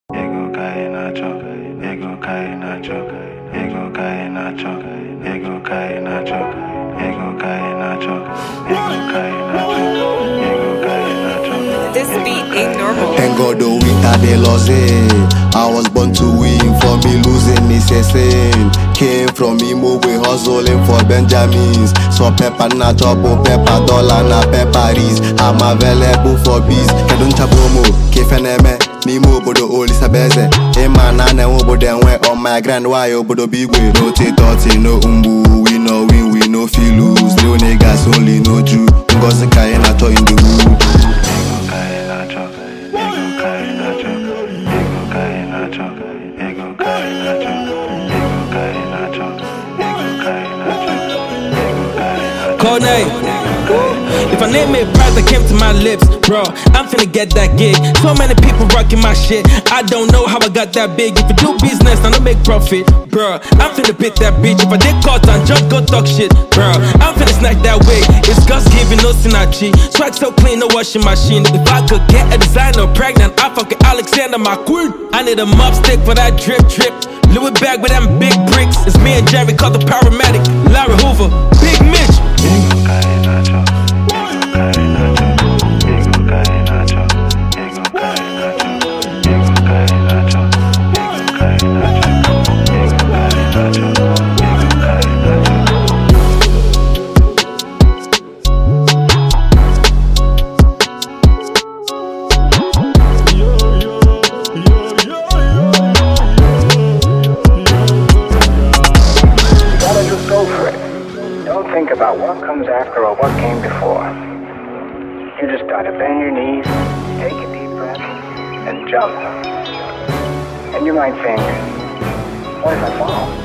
Ego cae Nacho, ego cae Nacho, ego cae Nacho, ego cae Nacho, ego cae Nacho, ego cae Nacho, ego cae Nacho. This beat ain't normal. Thank God the winter they lost it. I was born to win, for me losing is a sin. Came from Imo, we hustling for Benjamins. So pepper na trouble, pepper dollar na pepper is. I'm available for bees. Kedun chabomo, kefeneme. Nimo bodo oli sabeze. Ema na ne obodo enwe on my grand why obodo big way. No take thought, no umbu. We no win, we no feel lose. No niggas only no Jew. Ngozi kaye na to in the wood. Ego cae Nacho, ego cae Nacho, ego cae Nacho, ego cae Nacho, ego cae Nacho, ego cae Nacho, ego cae Nacho. Code name. If I name it prize that came to my lips, bro, I'm finna get that gig. So many people rocking my shit. I don't know how I got that big. If you do business, I don't make profit, bro. I'm finna beat that bitch. If I did caught and just go talk shit, bro, I'm finna snack that wig. It's God's giving, no synergy. Swag so clean, no washing machine. If I could get a designer pregnant, I fuck Alexander McQueen. I need a mop stick for that drip drip. Louis bag with them big bricks. It's me and Jerry called the paramedic. Larry Hoover, Big Mitch. Ego cae Nacho, ego cae Nacho, ego cae Nacho, ego cae Nacho, ego cae Nacho, ego cae Nacho, ego cae Nacho, ego cae Nacho. You gotta just go for it. Don't think about what comes after or what came before. You just gotta bend your knees, take a deep breath, and jump. And you might think, what if I fall?